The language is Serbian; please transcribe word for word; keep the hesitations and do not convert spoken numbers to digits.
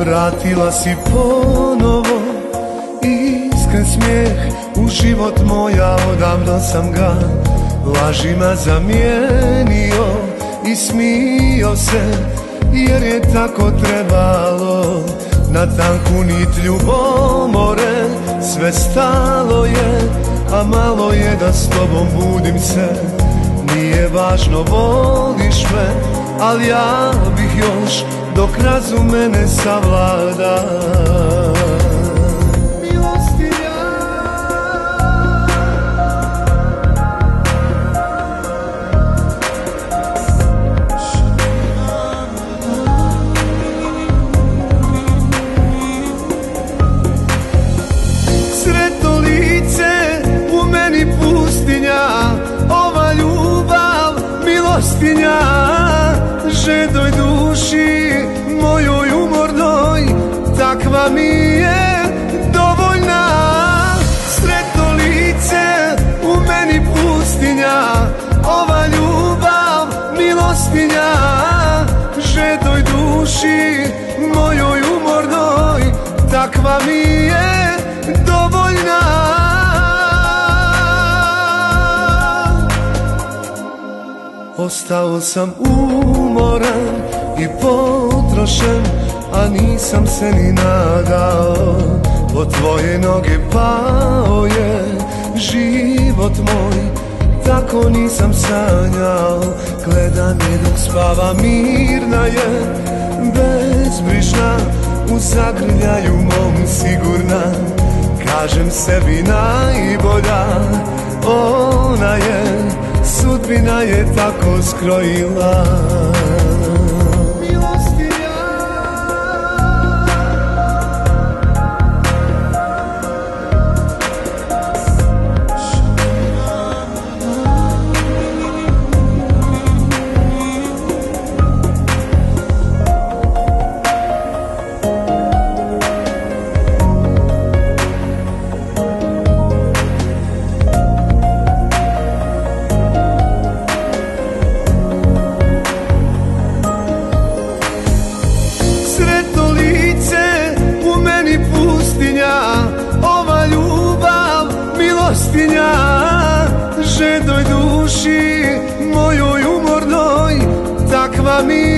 Vratila si ponovo iskren smijeh u život moja, odavno sam ga lažima zamijenio i smio se, jer je tako trebalo. Na tanku nit ljubomore sve stalo je, a malo je da s tobom budim se. Nije važno voliš me, ali ja bih još dok razum mene savlada. Sretno lice u meni pustinja, ova ljubav milostinja, žedoj duši mojoj umornoj, takva mi je dovoljna. Sretno lice u meni pustinja, ova ljubav milostinja, žedoj duši mojoj umornoj, takva mi je dovoljna. Ostao sam umoran i potrošen, a nisam se ni nadao. Od tvoje noge pao je život moj, tako nisam sanjao. Gledam je dok spava, mirna je, bezbrižna, u zagrljaju mom sigurna. Kažem sebi najbolja, ona je, sudbina je tako skrojila. Ova ljubav milostinja, žedoj duši mojoj umornoj, takva mi